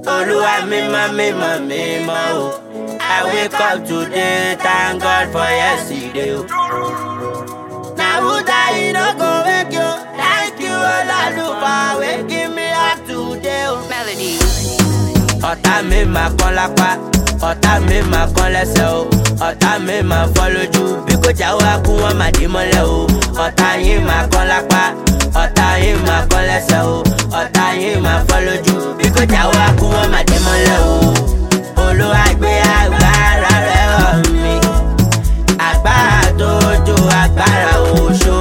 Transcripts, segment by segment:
Oluwa mímọ́ o. I wake up today, thank God for yesterday o. Now who die no go wake you. Thank you Ololuwa for waking me up today o. Melody. Ọ̀tá mi máa kán lápá, ọ̀tá mi máa kán lẹ́sẹ̀ o. Ọ̀tá mi máa fọ́ lójú, bí kò jáwọ́ kú wọ́n máa dì mọ́lẹ̀ o. Ọ̀tá yín máa kán lápá, ọ̀tá yín máa kán lẹ́sẹ̀ o. Ọ̀tá yín máa fọ́ lójú, bí kò jáwọ́ kú wọ́n máa dì mọ́lẹ̀ o. Olúwa gbé agbára rẹ̀ hàn mí, agbára tó ju agbára oṣó,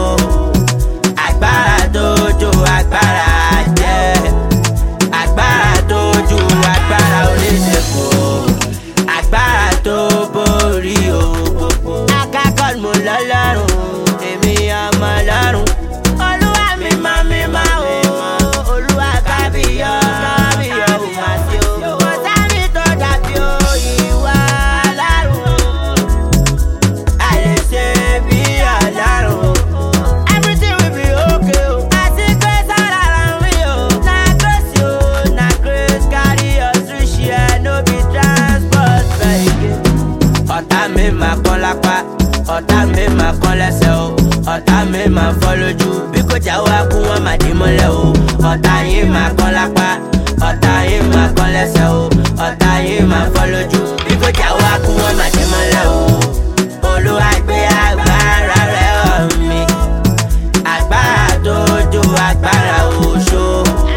agbára tó ju agbára jẹ́, agbára tó ju agbára oníṣègùn, agbára tó borí gbogbo. Akákọ̀ọ́ mo lọ́lọ́run, èmi ọmọ lọ́run. Olúwa mímọ́ o, Olúwa kábíyọ̀ ò máa ṣe o. Kò sẹ́ni tó dàbí o, ìwà Ọlọ́run. A lè ṣe bí Ọlọ́run. Everything will be okay o. Àti pé sára ra mi o. Na grace o, na grace carry us reach here, no be transport vehicle. Ọ̀tá mi máa kán lápá, ọ̀tá mi máa kán lẹ́sẹ̀ o. Ọ̀tá mi máa fọ́ lójú, bí kò jáwọ́ kú wọ́n máa dì mọ́lẹ̀ o. Ọ̀tá yín máa kán lápá, ọ̀tá yín máa kán lẹ́sẹ̀ o. Ọ̀tá yín máa fọ́ lójú, bí kò jáwọ́ kú wọ́n máa dì mọ́lẹ̀ o. Olúwa gbé agbára rẹ̀ hàn mí, agbára tó ju agbára oṣó,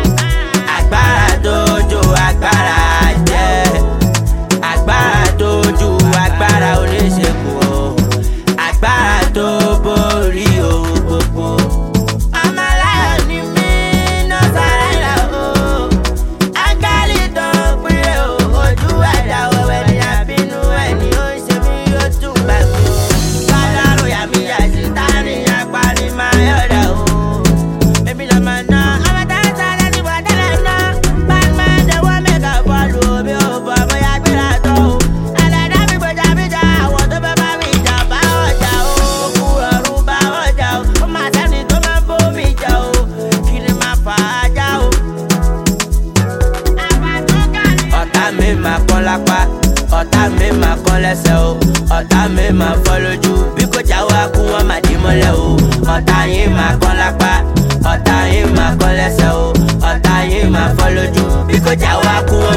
agbára tó ju agbára jẹ́, agbára tó ju agbára oníṣègùn o, agbára tó borí gbogbo. Ọmọ aláyọ̀ ni mí, no surrender o. Áńgẹ́lì tó ń pín o, ojú ẹ̀dá wẹ̀wẹ̀ ni àbínú ẹ̀ ni ó ń ṣe mí yóò tún gbà mí o. Kọ́lọ́rù yà mí yà sí tání apá ni máa yọ̀dà o. Èmi lọ máa ná, ọmọ táyà lẹ́ni bọ̀ tẹ́lẹ̀ ná. Batman dey wan make a bọ́ọ̀lù omi ò bọ̀ bóyá gbéra tó o. Ẹlẹ́dàá mi gbèjà bíjà, àwọn tó fẹ́ bá mi jà bá ọjà o. Òkú ọ̀run bá ọjà o. Ó máa sẹ́ni tó máa ń bómi jà o. Kí ni máa fà á já o? Ọ̀tá mi máa kán lápá, ọ̀tá mi máa kán lẹ́sẹ̀ o. Ọ̀tá mi máa fọ́ lójú, bí kò jáwọ́ kú wọ́n máa dì mọ́lẹ̀ o. Ọ̀tá yín máa kán lápá, ọ̀tá yín máa kán lẹ́sẹ̀ o. Ọ̀tá yín máa fọ́ lójú, bí kò jáwọ́ kú wọ́n